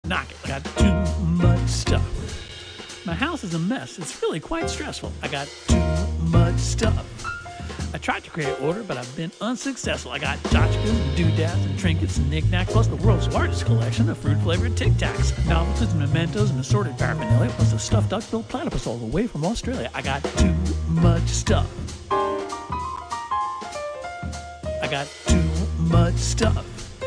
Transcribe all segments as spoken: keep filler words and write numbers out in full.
knock it. I got too much stuff. My house is a mess. It's really quite stressful. I got too much stuff. I tried to create order, but I've been unsuccessful. I got tchotchkes and doodads and trinkets and knickknacks, plus the world's largest collection of fruit-flavored Tic Tacs, novelties and mementos and assorted paraphernalia, plus the stuffed duck-billed platypus all the way from Australia. I got too much stuff. I got too much stuff.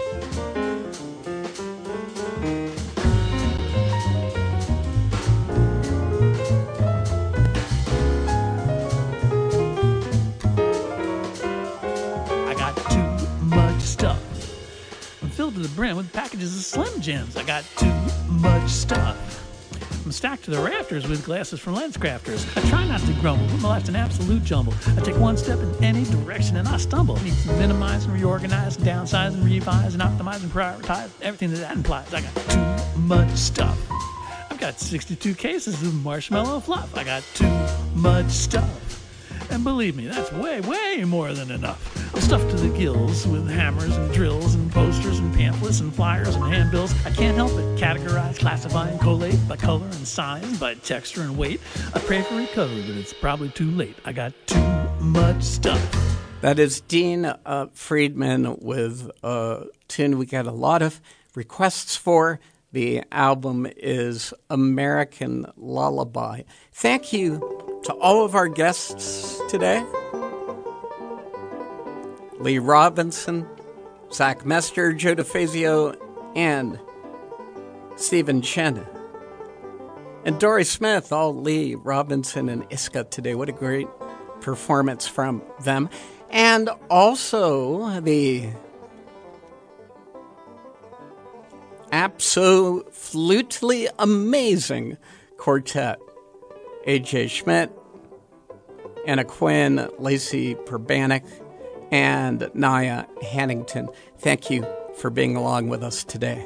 Filled to the brim with packages of Slim Jims. I got too much stuff. I'm stacked to the rafters with glasses from LensCrafters. I try not to grumble, but my life's an absolute jumble. I take one step in any direction and I stumble. I need to minimize and reorganize and downsize and revise and optimize and prioritize everything that that implies. I got too much stuff. I've got sixty-two cases of marshmallow fluff. I got too much stuff. And believe me, that's way, way more than enough. I'm stuffed to the gills with hammers and drills and posters and pamphlets and flyers and handbills. I can't help but categorize, classify, and collate by color and size, by texture and weight. I pray for recovery, but it's probably too late. I got too much stuff. That is Dean uh, Friedman with a tune we got a lot of requests for. The album is American Lullaby. Thank you to all of our guests today. Lee Robinson, Zach Mester, Joe DeFazio, and Stephen Chen. And Dory Smith, all Lee Robinson and Iska today. What a great performance from them. And also the absolutely amazing quartet. A J Schmidt, Anna Quinn, Lacey Perbanik, and Naya Hannington. Thank you for being along with us today.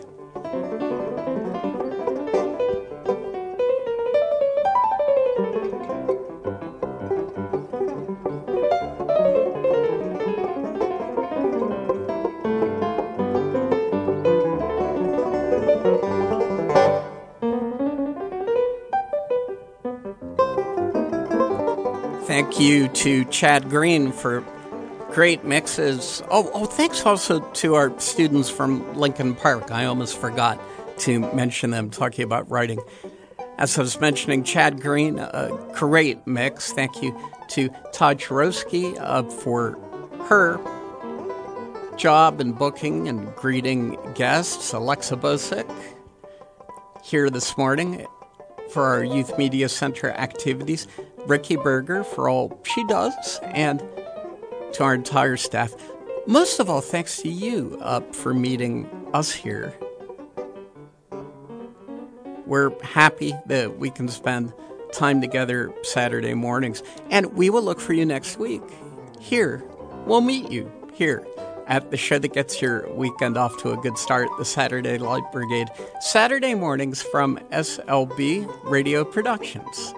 Thank you to Chad Green for great mixes. Oh, oh, thanks also to our students from Lincoln Park. I almost forgot to mention them, talking about writing. As I was mentioning, Chad Green, a great mix. Thank you to Todd Chorosky uh, for her job in booking and greeting guests. Alexa Bosick here this morning for our Youth Media Center activities. Ricky Berger for all she does, and to our entire staff. Most of all, thanks to you uh, for meeting us here. We're happy that we can spend time together Saturday mornings, and we will look for you next week. Here, we'll meet you here at the show that gets your weekend off to a good start, the Saturday Light Brigade, Saturday mornings from S L B Radio Productions.